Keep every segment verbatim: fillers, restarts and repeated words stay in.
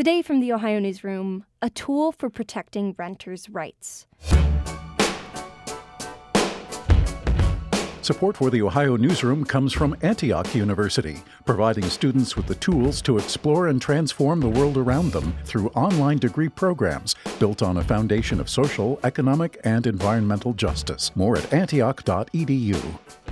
Today from the Ohio Newsroom, a tool for protecting renters' rights. Support for the Ohio Newsroom comes from Antioch University, providing students with the tools to explore and transform the world around them through online degree programs built on a foundation of social, economic, and environmental justice. More at antioch dot e d u.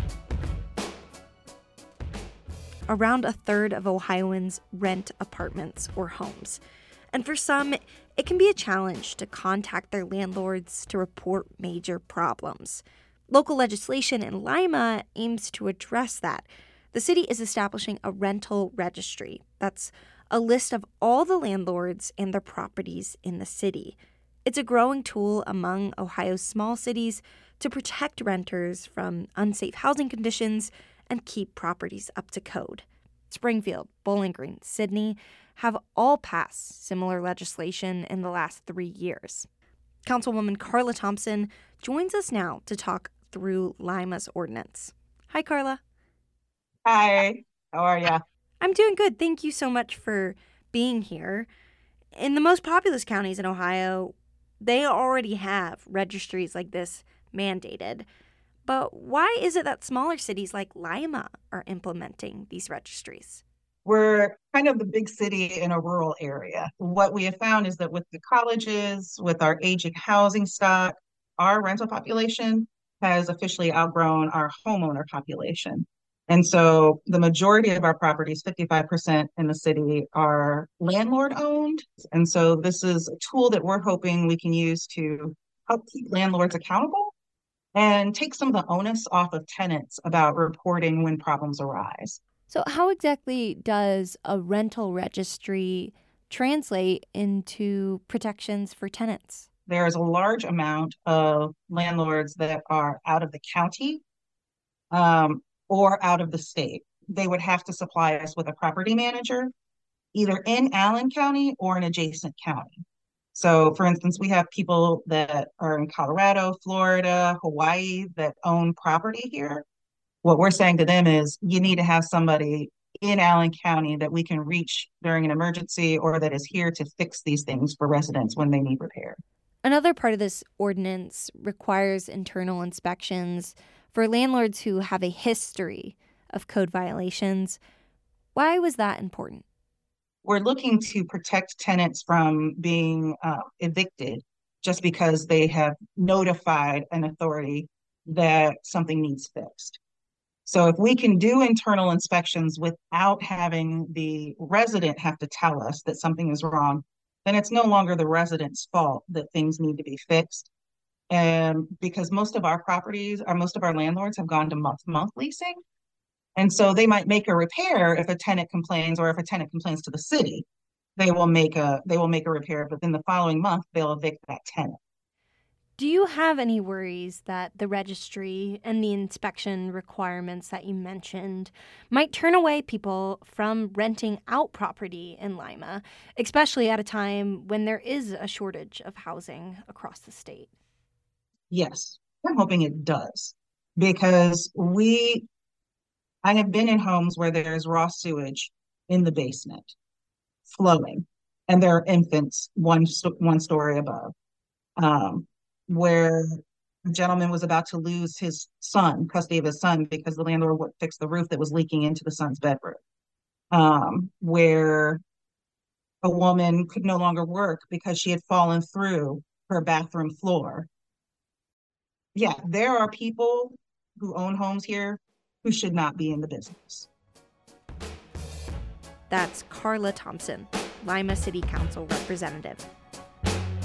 Around a third of Ohioans rent apartments or homes. And for some, it can be a challenge to contact their landlords to report major problems. Local legislation in Lima aims to address that. The city is establishing a rental registry. That's a list of all the landlords and their properties in the city. It's a growing tool among Ohio's small cities to protect renters from unsafe housing conditions and keep properties up to code. Springfield, Bowling Green, Sidney have all passed similar legislation in the last three years. Councilwoman Carla Thompson joins us now to talk through Lima's ordinance. Hi, Carla. Hi, how are you? I'm doing good. Thank you so much for being here. In the most populous counties in Ohio, they already have registries like this mandated. But why is it that smaller cities like Lima are implementing these registries? We're kind of the big city in a rural area. What we have found is that with the colleges, with our aging housing stock, our rental population has officially outgrown our homeowner population. And so the majority of our properties, fifty-five percent in the city, are landlord owned. And so this is a tool that we're hoping we can use to help keep landlords accountable and take some of the onus off of tenants about reporting when problems arise. So how exactly does a rental registry translate into protections for tenants? There's a large amount of landlords that are out of the county um, or out of the state. They would have to supply us with a property manager, either in Allen County or an adjacent county. So, for instance, we have people that are in Colorado, Florida, Hawaii that own property here. What we're saying to them is you need to have somebody in Allen County that we can reach during an emergency or that is here to fix these things for residents when they need repair. Another part of this ordinance requires internal inspections for landlords who have a history of code violations. Why was that important? We're looking to protect tenants from being uh, evicted just because they have notified an authority that something needs fixed. So if we can do internal inspections without having the resident have to tell us that something is wrong, then it's no longer the resident's fault that things need to be fixed. And because most of our properties or most of our landlords have gone to month-to-month leasing, and so they might make a repair if a tenant complains, or if a tenant complains to the city, they will make a they will make a repair, but then the following month they'll evict that tenant. Do you have any worries that the registry and the inspection requirements that you mentioned might turn away people from renting out property in Lima, especially at a time when there is a shortage of housing across the state? Yes, I'm hoping it does, because we I have been in homes where there's raw sewage in the basement flowing, and there are infants one one story above, um, where a gentleman was about to lose his son, custody of his son, because the landlord wouldn't fix the roof that was leaking into the son's bedroom, um, where a woman could no longer work because she had fallen through her bathroom floor. Yeah, there are people who own homes here who should not be in the business. That's Carla Thompson, Lima City Council representative.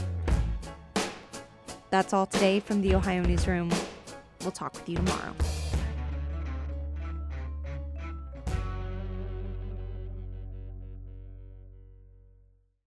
That's all today from the Ohio Newsroom. We'll talk with you tomorrow.